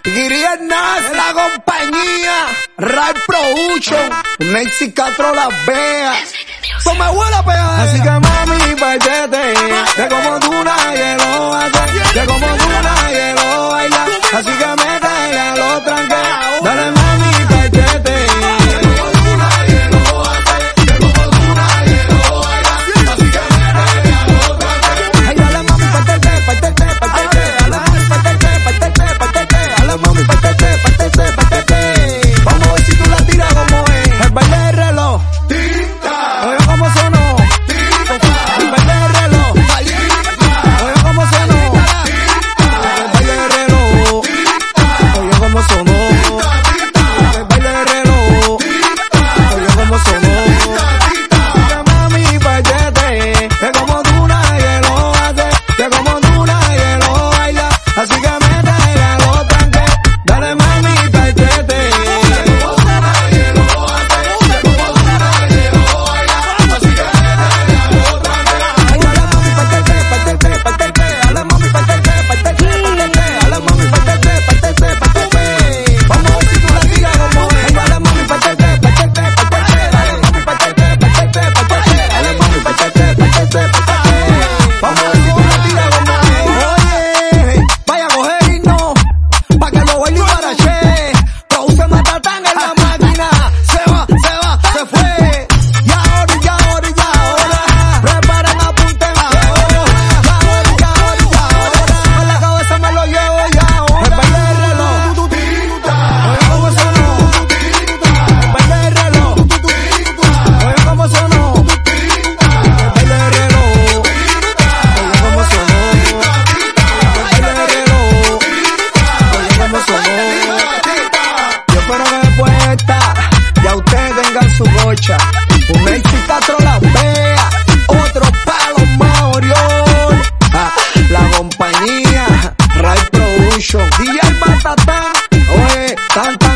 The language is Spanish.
Guiriel Nas, la compañía, Ray Production, Nexi Castro Las Vegas. Eso me huele a pegar. Así que mami, pachete, que como tú nadie lo hace, que como tú nadie lo baila. Así que métele a los tranques, dale mami, pachete. Un Nexi Castro Las Vegas, otro palo más Orión. La compañía, Ray Production, DJ Batatán, oye, tanta